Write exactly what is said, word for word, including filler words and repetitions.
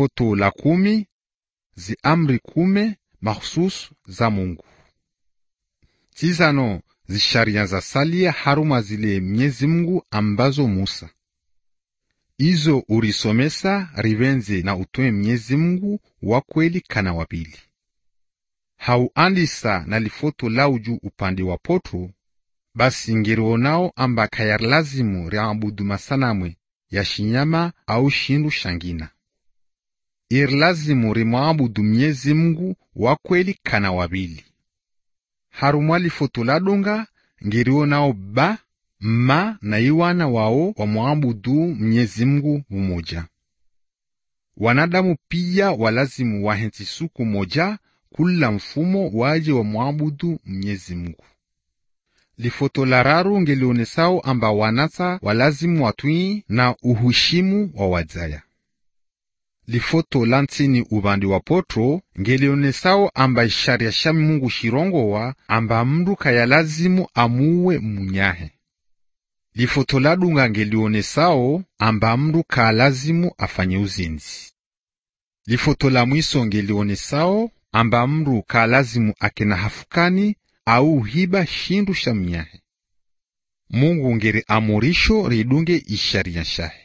Lifoto la kumi, zi amri kume mahususu za Mungu. Tizano zisharia za salia haruma zile Mwenyezi Mungu ambazo Musa. Izo urisomesa rivenze na utoe Mwenyezi Mungu wa kweli kana wapili. Hauandisa na lifoto lauju upande wa potro, basi ngirionao amba kayar lazimu riabudu masanamwe ya shinyama au shindu shangina. Ir lazimu rimwabudu Mwenyezi Mungu wa kweli kana wabili. Harumwa lifoto ladunga ngirionao ba, ma na iwana wao wa mwabudu Mwenyezi Mungu mmoja. Wanadamu pia walazimu wahenzi suku moja kula mfumo waje wa mwabudu Mwenyezi Mungu. Lifoto la raru ngelionesao amba wanasa walazimu watui na uhushimu wa wadzaya. Lifoto lantini ubandi wa potro ngelionesao amba isharia shami Mungu shirongowa amba mndu kaya lazimu amuwe munyahe. Lifoto ladunga ngelionesao amba mndu kaya lazimu afanye uzinzi. Lifoto la mwiso ngelionesao amba mndu kaya lazimu akena hafukani au hiba shindu shamnyahe. Mungu ngeri amurisho ridunge isharia shahe.